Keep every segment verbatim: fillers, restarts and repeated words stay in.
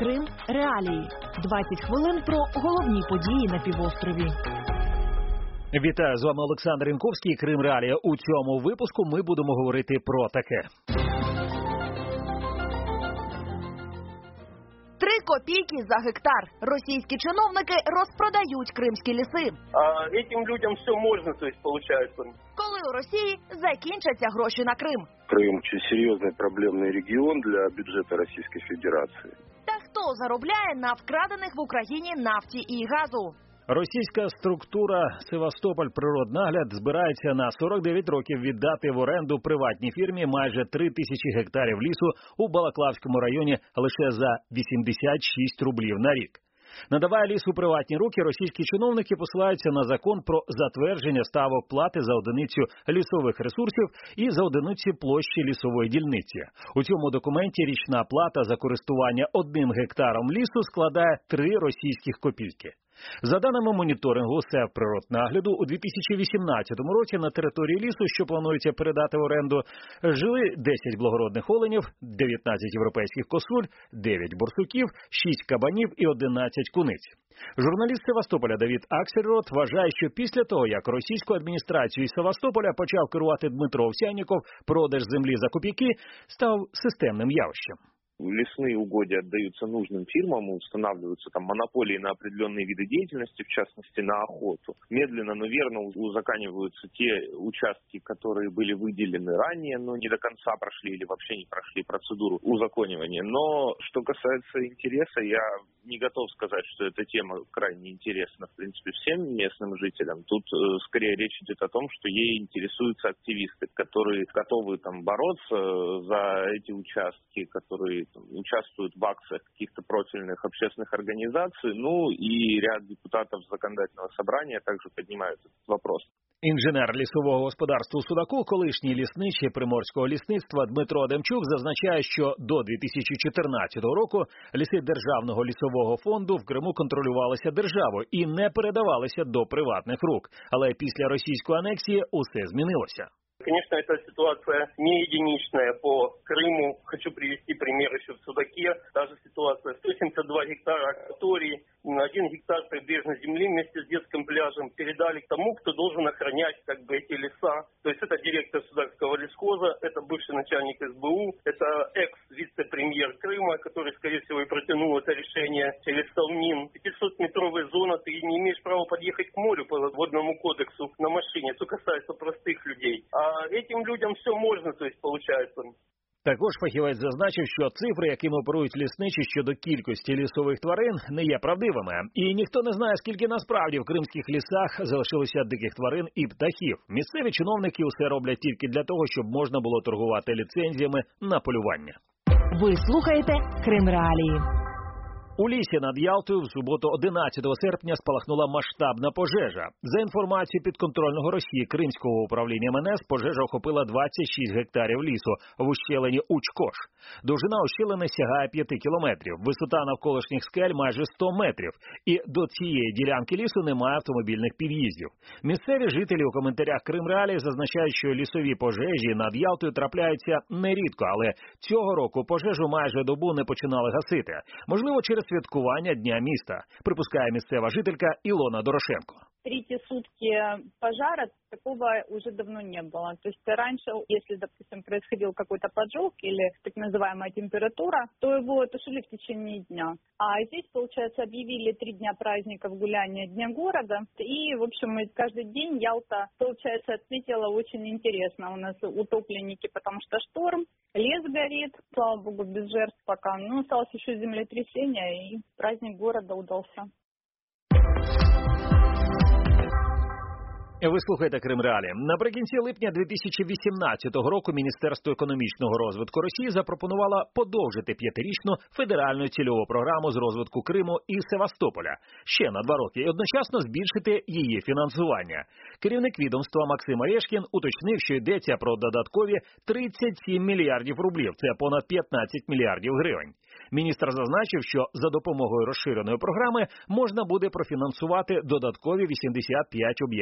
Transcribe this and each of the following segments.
Крим Реалії. двадцять хвилин про головні події на півострові. Вітаю, з вами Олександр Інковський, Крим Реалія. У цьому випуску ми будемо говорити про таке. Три копійки за гектар. Російські чиновники розпродають кримські ліси. А этим людям все можна, то есть, получается. Коли у Росії закінчаться гроші на Крим? Крым очень серьезный проблемный регион для бюджета Российской Федерации. Та хто заробляє на вкрадених в Україні нафті і газу? Російська структура «Севастополь Природнагляд» збирається на сорок дев'ять років віддати в оренду приватній фірмі майже три тисячі гектарів лісу у Балаклавському районі лише за вісімдесят шість рублів на рік. Надавая ліс у приватні руки, російські чиновники посилаються на закон про затвердження ставок плати за одиницю лісових ресурсів і за одиницю площі лісової дільниці. У цьому документі річна плата за користування одним гектаром лісу складає три російських копійки. За даними моніторингу Севприроднагляду, у дві тисячі вісімнадцятому році на території лісу, що планується передати в оренду, жили десять благородних оленів, дев'ятнадцять європейських косуль, дев'ять борсуків, шість кабанів і одинадцять куниць. Журналіст Севастополя Давид Аксельрод вважає, що після того, як російську адміністрацію із Севастополя почав керувати Дмитро Овсянніков, продаж землі за копійки став системним явищем. Лесные угодья отдаются нужным фирмам, устанавливаются там монополии на определенные виды деятельности, в частности на охоту. Медленно, но верно узаканиваются те участки, которые были выделены ранее, но не до конца прошли или вообще не прошли процедуру узаконивания. Но что касается интереса, я не готов сказать, что эта тема крайне интересна, в принципе, всем местным жителям. Тут э, скорее речь идет о том, что ей интересуются активисты, которые готовы там бороться за эти участки, которые участвуют в акциях каких-то профильных общественных организаций, ну и ряд депутатов законодательного собрания также поднимают этот вопрос. Інженер лісового господарства у Судаку, колишній лісничий Приморського лісництва Дмитро Демчук зазначає, що до дві тисячі чотирнадцятого року ліси Державного лісового фонду в Криму контролювалися державою і не передавалися до приватних рук. Але після російської анексії усе змінилося. Конечно, эта ситуация не единичная по Крыму. Хочу привести пример еще в Судаке. Та же ситуация. сто семьдесят два гектара акватории, один гектар прибрежной земли вместе с детским пляжем передали к тому, кто должен охранять как бы эти леса. То есть это директор Судакского лесхоза, это бывший начальник эс бэ у, это экс-вице-премьер Крыма, который, скорее всего, и протянул это решение через Салмин. пятисотметровая зона, ты не имеешь права подъехать к морю по водному кодексу на машине. Это касается простых людей. А этим людям все можна, то есть, получается. Також фахівець зазначив, що цифри, якими оперують лісничі щодо кількості лісових тварин, не є правдивими. І ніхто не знає, скільки насправді в кримських лісах залишилося диких тварин і птахів. Місцеві чиновники усе роблять тільки для того, щоб можна було торгувати ліцензіями на полювання. Ви слухаєте Крим Реалії. У лісі над Ялтою в суботу одинадцятого серпня спалахнула масштабна пожежа. За інформацією підконтрольного Росії Кримського управління ем ен ес, пожежа охопила двадцять шість гектарів лісу в ущелині Учкош. Довжина ущелини сягає п'ять кілометрів, висота навколишніх скель майже сто метрів. І до цієї ділянки лісу немає автомобільних під'їздів. Місцеві жителі у коментарях Крим Реалії зазначають, що лісові пожежі над Ялтою трапляються нерідко, але цього року пожежу майже добу не починали гасити. Можливо, через святкування Дня міста, припускає місцева жителька Ілона Дорошенко. Третьи сутки пожара такого уже давно не было. То есть раньше, если, допустим, происходил какой-то поджог или так называемая температура, то его тушили в течение дня. А здесь, получается, объявили три дня праздников гуляния Дня города. И, в общем, каждый день Ялта, получается, отметила очень интересно. У нас утопленники, потому что шторм, лес горит, слава богу, без жертв пока. Ну, осталось еще землетрясение, и праздник города удался. Ви слухаєте Крим Реалії. Наприкінці липня дві тисячі вісімнадцятого року Міністерство економічного розвитку Росії запропонувало подовжити п'ятирічну федеральну цільову програму з розвитку Криму і Севастополя ще на два роки і одночасно збільшити її фінансування. Керівник відомства Максим Орешкін уточнив, що йдеться про додаткові тридцять сім мільярдів рублів, це понад п'ятнадцять мільярдів гривень. Міністр зазначив, що за допомогою розширеної програми можна буде профінансувати додаткові вісімдесят п'ять об'єктів Криму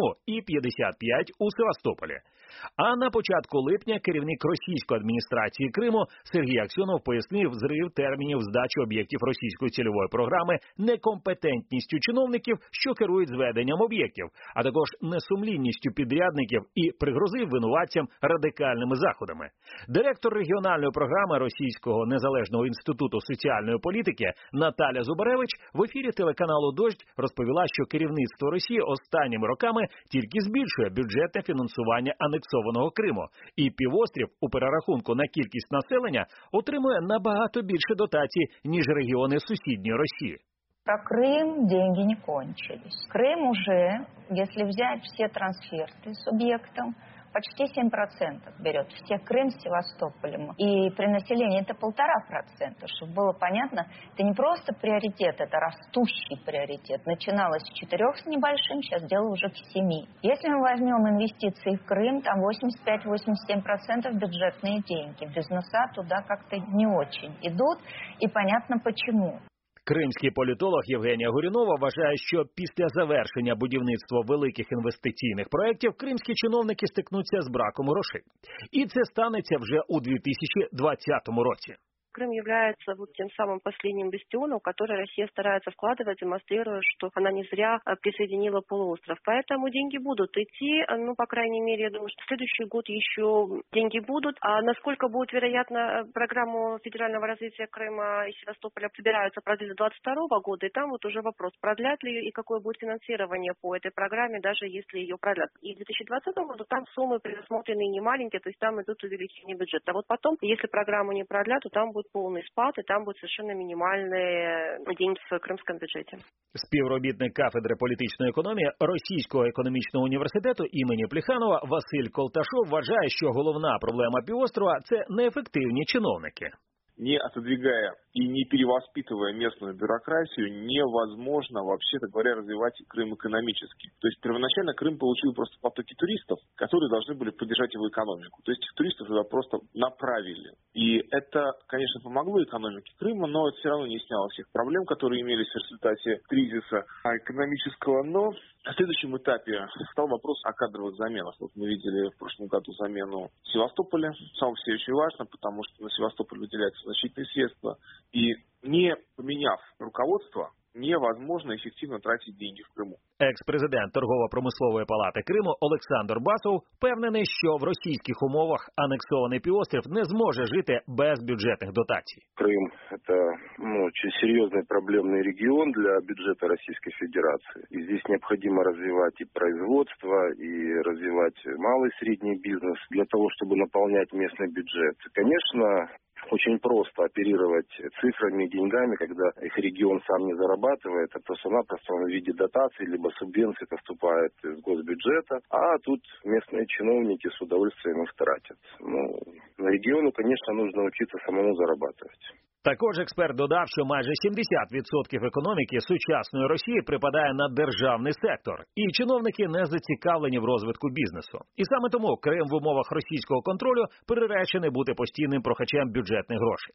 Криму і п'ятдесят п'ять у Севастополі. А на початку липня керівник російської адміністрації Криму Сергій Аксьонов пояснив зрив термінів здачі об'єктів російської цільової програми некомпетентністю чиновників, що керують зведенням об'єктів, а також несумлінністю підрядників і пригрозив винуватцям радикальними заходами. Директор регіональної програми Російського незалежного інституту соціальної політики Наталя Зубаревич в ефірі телеканалу «Дождь» розповіла, що керівництво Росії останніми роками тільки збільшує бюджетне фінансування анексованого Криму, і півострів у перерахунку на кількість населення отримує набагато більше дотацій, ніж регіони сусідньої Росії. Про Крым деньги не кончились. Крым уже, если взять все трансферты субъектам, почти семь процентов берет. Все Крым с Севастополем. И при населении это полтора процента. Чтобы было понятно, это не просто приоритет, это растущий приоритет. Начиналось с четырех с небольшим, сейчас дело уже к семи. Если мы возьмем инвестиции в Крым, там восемьдесят пять - восемьдесят семь процентов бюджетные деньги. Бизнеса туда как-то не очень идут. И понятно почему. Кримський політолог Євгенія Горюнова вважає, що після завершення будівництва великих інвестиційних проєктів кримські чиновники стикнуться з браком грошей. І це станеться вже у дві тисячі двадцятому році. Крым является вот тем самым последним бастионом, в который Россия старается вкладывать, демонстрируя, что она не зря присоединила полуостров. Поэтому деньги будут идти, ну, по крайней мере, я думаю, что в следующий год еще деньги будут. А насколько будет вероятно программу федерального развития Крыма и Севастополя собираются продлить до двадцать второго года, и там вот уже вопрос, продлят ли и какое будет финансирование по этой программе, даже если ее продлят. И в две тысячи двадцатом году там суммы предусмотрены не маленькие, то есть там идут увеличение бюджета. А вот потом, если программу не продлят, то там будет повний спад, і там будуть совершенно мінімальні деньги в кримському бюджеті. Співробітник кафедри політичної економії Російського економічного університету імені Плеханова Василь Колташов вважає, що головна проблема півострова – це неефективні чиновники. Не отодвигая и не перевоспитывая местную бюрократию, невозможно, вообще-то говоря, развивать Крым экономически. То есть первоначально Крым получил просто потоки туристов, которые должны были поддержать его экономику. То есть этих туристов туда просто направили. И это, конечно, помогло экономике Крыма, но это все равно не сняло всех проблем, которые имелись в результате кризиса экономического. Но на следующем этапе стал вопрос о кадровых заменах. Вот мы видели в прошлом году замену Севастополя. Сам все очень важно, потому что на Севастополь выделяются значительные средства. И не поменяв руководство, невозможно ефективно тратити деньги в Криму. Екс-президент Торгово-промислової палати Криму Олександр Басов впевнений, що в російських умовах анексований півострів не зможе жити без бюджетних дотацій. Крым – это ну, очень серьезный проблемный регион для бюджета Российской Федерации. И здесь необходимо развивать и производство, и развивать малый и средний бизнес для того, чтобы наполнять местный бюджет. Конечно, очень просто оперировать цифрами и деньгами, когда их регион сам не зарабатывает, а просто-напросто в виде дотаций либо субвенций поступает из госбюджета, а тут местные чиновники с удовольствием их тратят. Ну, региону, конечно, нужно учиться самому зарабатывать. Також експерт додав, що майже сімдесят відсотків економіки сучасної Росії припадає на державний сектор, і чиновники не зацікавлені в розвитку бізнесу. І саме тому Крим в умовах російського контролю приречений бути постійним прохачем бюджетних грошей.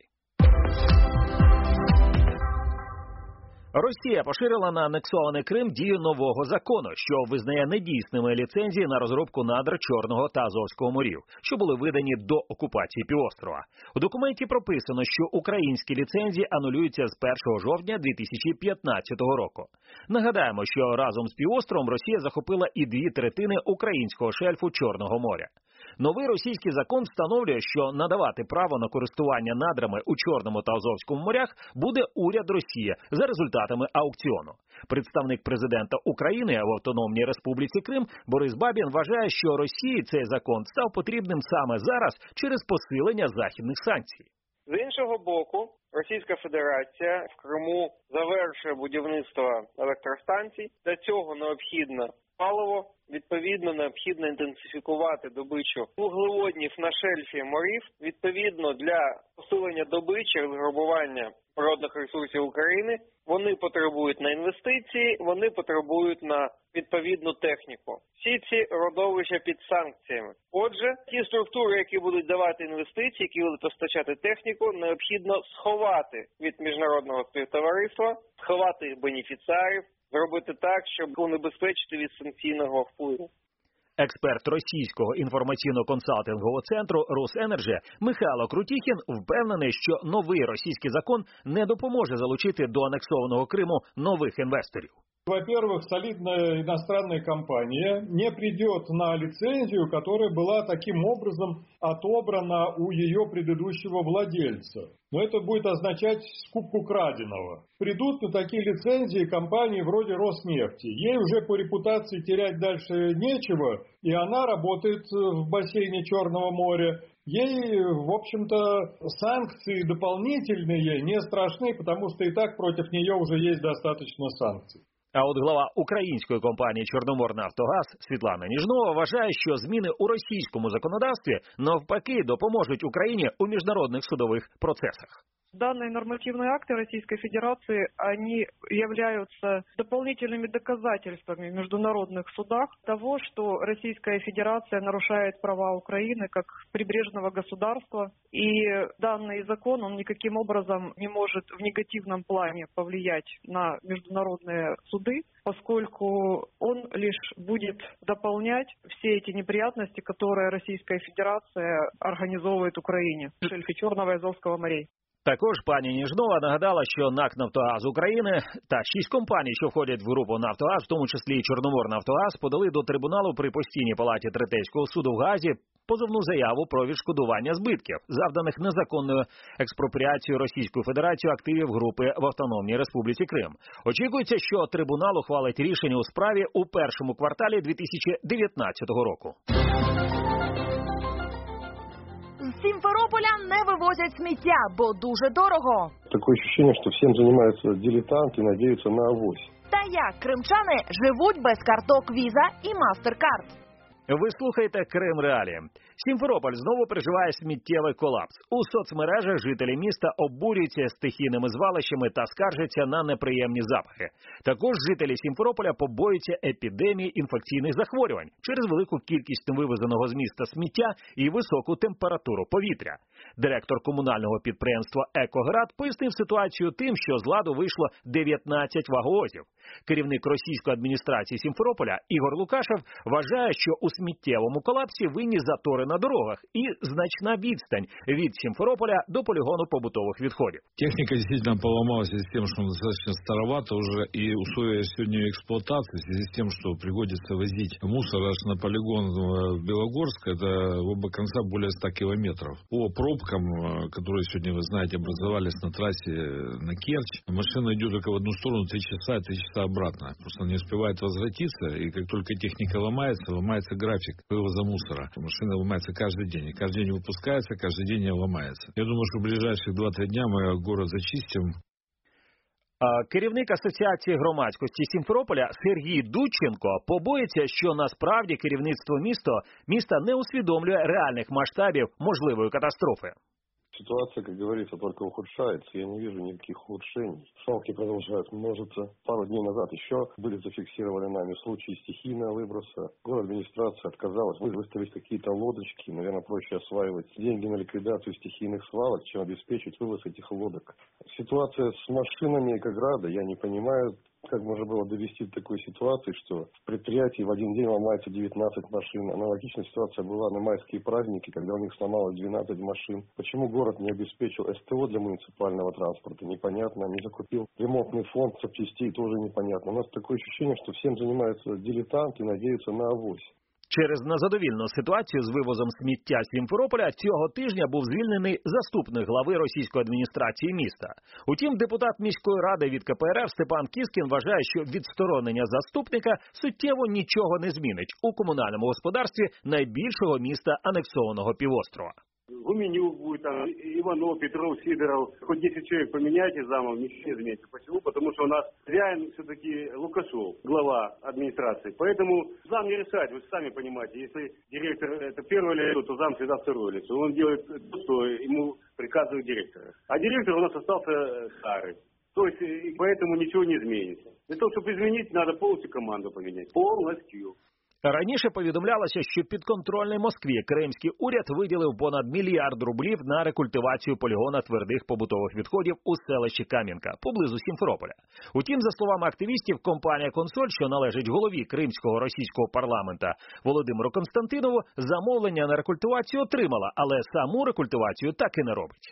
Росія поширила на анексований Крим дію нового закону, що визнає недійсними ліцензії на розробку надр Чорного та Азовського морів, що були видані до окупації півострова. У документі прописано, що українські ліцензії анулюються з першого жовтня дві тисячі п'ятнадцятого року. Нагадаємо, що разом з півостровом Росія захопила і дві третини українського шельфу Чорного моря. Новий російський закон встановлює, що надавати право на користування надрами у Чорному та Азовському морях буде уряд Росії за результатами аукціону. Представник президента України в Автономній Республіці Крим Борис Бабін вважає, що Росії цей закон став потрібним саме зараз через посилення західних санкцій. З іншого боку, Російська Федерація в Криму завершує будівництво електростанцій. Для цього необхідно паливо, відповідно необхідно інтенсифікувати добичу вуглеводнів на шельфі морів. Відповідно для посилення добичі, розграбування природних ресурсів України вони потребують на інвестиції, вони потребують на відповідну техніку. Всі ці родовища під санкціями. Отже, ті структури, які будуть давати інвестиції, які будуть постачати техніку, необхідно сховати від міжнародного співтовариства, сховати бенефіціарів, зробити так, щоб унебезпечити від санкційного впливу. Експерт російського інформаційно-консалтингового центру «Росенерджі» Михайло Крутіхін впевнений, що новий російський закон не допоможе залучити до анексованого Криму нових інвесторів. Во-первых, солидная иностранная компания не придет на лицензию, которая была таким образом отобрана у ее предыдущего владельца. Но это будет означать скупку краденого. Придут на такие лицензии компании вроде Роснефти. Ей уже по репутации терять дальше нечего, и она работает в бассейне Черного моря. Ей, в общем-то, санкции дополнительные не страшны, потому что и так против нее уже есть достаточно санкций. А от глава української компанії «Чорноморнафтогаз» Світлана Ніжнова вважає, що зміни у російському законодавстві навпаки допоможуть Україні у міжнародних судових процесах. Данные нормативные акты Российской Федерации, они являются дополнительными доказательствами в международных судах того, что Российская Федерация нарушает права Украины как прибрежного государства. И данный закон, он никаким образом не может в негативном плане повлиять на международные суды, поскольку он лишь будет дополнять все эти неприятности, которые Российская Федерация организовывает Украине в шельфе Черного и Азовского морей. Також пані Ніжнова нагадала, що НАК «Нафтогаз України» та шість компаній, що входять в групу «Нафтогаз», в тому числі і «Чорноморнафтогаз», подали до трибуналу при постійній палаті Третейського суду в Гаазі позовну заяву про відшкодування збитків, завданих незаконною експропріацією Російською Федерацією активів групи в Автономній Республіці Крим. Очікується, що трибунал ухвалить рішення у справі у першому кварталі дві тисячі дев'ятнадцятого року. З Сімферополя не вивозять сміття, бо дуже дорого. Такое ощущение, что всем занимаются дилетанты и надеются на авось. Та як кримчани живуть без карток Visa і MasterCard? Ви слухаєте Крим Реалії. Сімферополь знову переживає сміттєвий колапс. У соцмережах жителі міста обурюються стихійними звалищами та скаржаться на неприємні запахи. Також жителі Сімферополя побоюються епідемії інфекційних захворювань через велику кількість вивезеного з міста сміття і високу температуру повітря. Директор комунального підприємства «Екоград» пояснив ситуацію тим, що з ладу вийшло дев'ятнадцять ваговозів. Керівник російської адміністрації Сімферополя Ігор Лукашев вважає, що у сміттєвому колапсі винні затори на дорогах і значна відстань від Сімферополя до полігону побутових відходів. Техника действительно поломалась в связи с тем, что она достаточно старовата уже, и условия сегодня эксплуатации в связи с тем, что приходится возить мусор аж на полигон в Белогорск, это в оба конца более ста километров. По пробкам, которые сегодня, вы знаете, образовались на трассе на Керчь, машина идет только в одну сторону три часа, три часа обратно. Просто не успевает возвратиться, и как только техника ломается, ломается график вывоза мусора. Машина ломается каждый день, и каждый день выпускается, каждый день не ломается. Я думаю, что в ближайшие два-три дня мы город зачистим. Керівник Асоціації громадськості Сімферополя Сергій Дудченко побоїться, що насправді керівництво міста, міста не усвідомлює реальних масштабів можливої катастрофи. Ситуация, как говорится, только ухудшается. Я не вижу никаких улучшений. Свалки продолжают множиться. Пару дней назад еще были зафиксированы нами случаи стихийного выброса. Город администрация отказалась выставить какие-то лодочки. Наверное, проще осваивать деньги на ликвидацию стихийных свалок, чем обеспечить вывоз этих лодок. Ситуация с машинами Экограда, я не понимаю, как можно было довести до такой ситуации, что в предприятии в один день ломается девятнадцать машин. Аналогичная ситуация была на майские праздники, когда у них сломалось двенадцать машин. Почему город не обеспечил СТО для муниципального транспорта? Непонятно. Не закупил ремонтный фонд запчастей, тоже непонятно. У нас такое ощущение, что всем занимаются дилетанты и надеются на авось. Через незадовільну ситуацію з вивозом сміття з Сімферополя цього тижня був звільнений заступник глави російської адміністрації міста. Утім, депутат міської ради від ка пе ер еф Степан Кіскін вважає, що відсторонення заступника суттєво нічого не змінить у комунальному господарстві найбільшого міста анексованого півострова. Гуменюк будет, там, Иванов, Петров, Сидоров. Хоть десять человек поменяйте замов, ничего не изменится. Почему? Потому что у нас реально все-таки Лукашов, глава администрации. Поэтому зам не решать, вы сами понимаете. Если директор это первое лицо, то зам всегда второе лицо. Он делает то, что ему приказывает директор. А директор у нас остался старый. То есть, поэтому ничего не изменится. Для того, чтобы изменить, надо полностью команду поменять. Полностью. Раніше повідомлялося, що підконтрольний Москві кримський уряд виділив понад мільярд рублів на рекультивацію полігона твердих побутових відходів у селищі Кам'янка, поблизу Сімферополя. Утім, за словами активістів, компанія «Консоль», що належить голові кримського російського парламента Володимиру Константинову, замовлення на рекультивацію отримала, але саму рекультивацію так і не робить.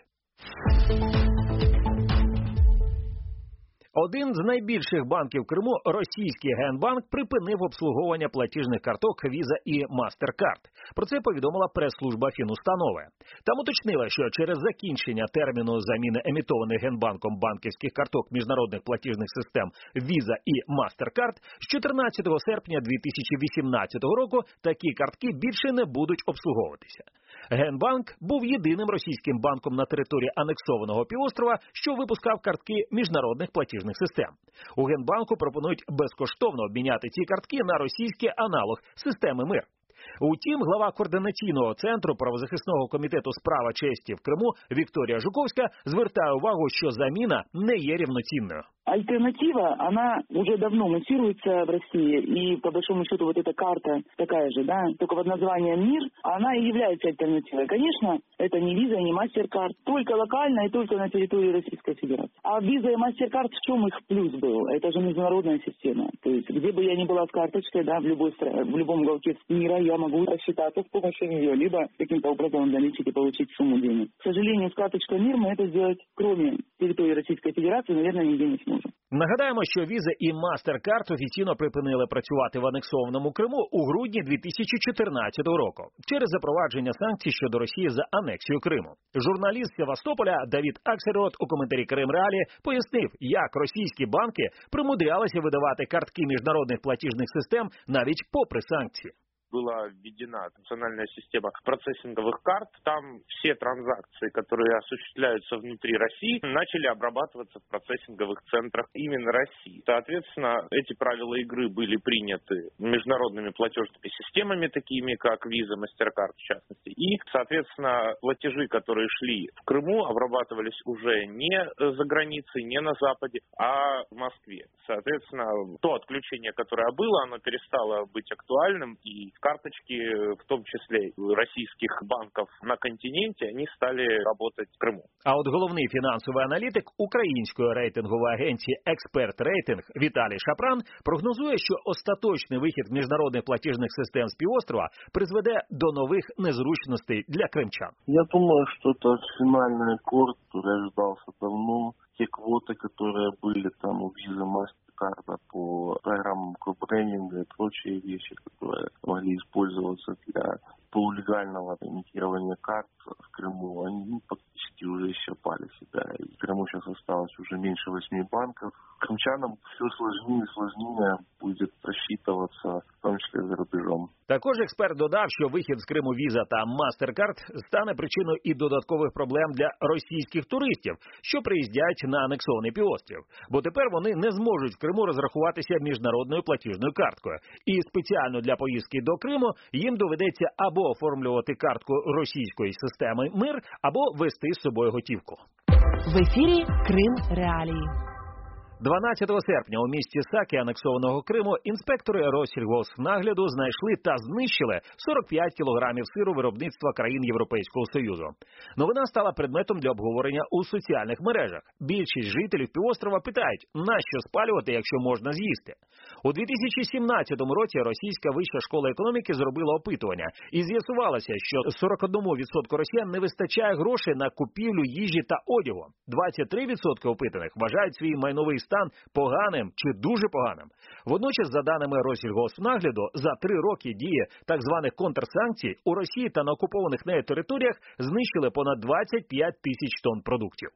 Один з найбільших банків Криму, російський Генбанк, припинив обслуговування платіжних карток Visa і MasterCard. Про це повідомила прес-служба Фінустанови. Там уточнила, що через закінчення терміну заміни емітованих Генбанком банківських карток міжнародних платіжних систем Visa і MasterCard з чотирнадцятого серпня дві тисячі вісімнадцятого року такі картки більше не будуть обслуговуватися. Генбанк був єдиним російським банком на території анексованого півострова, що випускав картки міжнародних платіжних систем. У Генбанку пропонують безкоштовно обміняти ці картки на російський аналог системи «Мир». Утім, глава координаційного центру правозахисного комітету «Справа честі» в Криму Вікторія Жуковська звертає увагу, що заміна не є рівноцінною. Альтернатива, она уже давно муссируется в России, и по большому счету вот эта карта такая же, да, только под названием «Мир», она и является альтернативой. Конечно, это не Visa, не MasterCard, только локально и только на территории Российской Федерации. А Visa и MasterCard, в чем их плюс был? Это же международная система. То есть, где бы я ни была с карточкой, да, в любой стране, в любом уголке мира я могу рассчитаться с помощью нее, либо каким-то образом наличить и получить сумму денег. К сожалению, с карточкой «Мир» мы это сделать, кроме территории Российской Федерации, наверное, нигде не сможем. Нагадаємо, що Visa і MasterCard офіційно припинили працювати в анексованому Криму у грудні дві тисячі чотирнадцятого року через запровадження санкцій щодо Росії за анексію Криму. Журналіст Севастополя Давід Аксельрод у коментарі «Крим Реалі» пояснив, як російські банки примудрялися видавати картки міжнародних платіжних систем навіть попри санкції. Была введена национальная система процессинговых карт. Там все транзакции, которые осуществляются внутри России, начали обрабатываться в процессинговых центрах именно России. Соответственно, эти правила игры были приняты международными платежными системами, такими как Visa, MasterCard в частности. И, соответственно, платежи, которые шли в Крыму, обрабатывались уже не за границей, не на Западе, а в Москве. Соответственно, то отключение, которое было, оно перестало быть актуальным, и карточки, в том числе российских банков на континенте, они стали работать в Криму. А от головний фінансовий аналітик української рейтингової агенції «Експерт Рейтинг» Віталій Шапран прогнозує, що остаточний вихід міжнародних платіжних систем з півострова призведе до нових незручностей для кримчан. Я думаю, что это финальный аккорд, который ожидался давно. Те квоты, которые были там у Visa, MasterCard по программам копбрендинга и прочие вещи, которые могли использоваться для полулегального имитирования карт в Крыму, они практически уже исчерпали себя. И в Крыму сейчас осталось уже меньше восьми банков. Крымчанам все сложнее и сложнее будет рассчитываться, в том числе за рубежом. Також експерт додав, що вихід з Криму Visa та MasterCard стане причиною і додаткових проблем для російських туристів, що приїздять на анексований півострів. Бо тепер вони не зможуть в Криму розрахуватися міжнародною платіжною карткою. І спеціально для поїздки до Криму їм доведеться або оформлювати картку російської системи «Мир», або вести з собою готівку. В ефірі «Крим Реалії». дванадцятого серпня у місті Саки анексованого Криму інспектори Россільгоспнагляду знайшли та знищили сорок п'ять кілограмів сиру виробництва країн Європейського Союзу. Новина стала предметом для обговорення у соціальних мережах. Більшість жителів півострова питають, нащо спалювати, якщо можна з'їсти. У дві тисячі сімнадцятому році Російська вища школа економіки зробила опитування. І з'ясувалося, що сорок один відсоток росіян не вистачає грошей на купівлю їжі та одягу. двадцять три відсотки опитаних вважають свій майновий стан поганим чи дуже поганим. Водночас, за даними Россільгоспнагляду, за три роки дії так званих контрсанкцій у Росії та на окупованих нею територіях знищили понад двадцять п'ять тисяч тонн продуктів.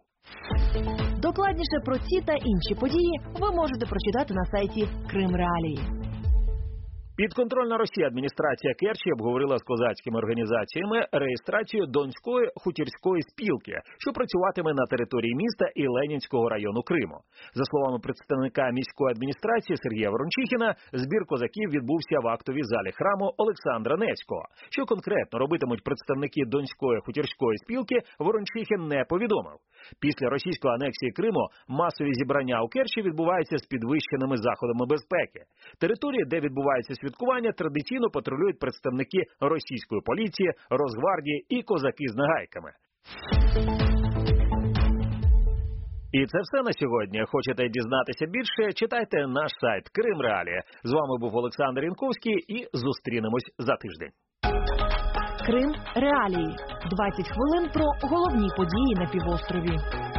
Докладніше про ці та інші події ви можете прочитати на сайті Крим Реалії. Підконтрольна Росії адміністрація Керчі обговорила з козацькими організаціями реєстрацію Донської хутірської спілки, що працюватиме на території міста і Ленінського району Криму. За словами представника міської адміністрації Сергія Ворончихіна, збір козаків відбувся в актовій залі храму Олександра Невського. Що конкретно робитимуть представники Донської хутірської спілки, Ворончихін не повідомив. Після російської анексії Криму масові зібрання у Керчі відбуваються з підвищеними заходами безпеки. Території, де відбувається святкування святкування традиційно патрулюють представники російської поліції, Росгвардії і козаки з нагайками. І це все на сьогодні. Хочете дізнатися більше? Читайте наш сайт Крим Реалії. З вами був Олександр Янковський і зустрінемось за тиждень. Крим Реалії. двадцять хвилин про головні події на півострові.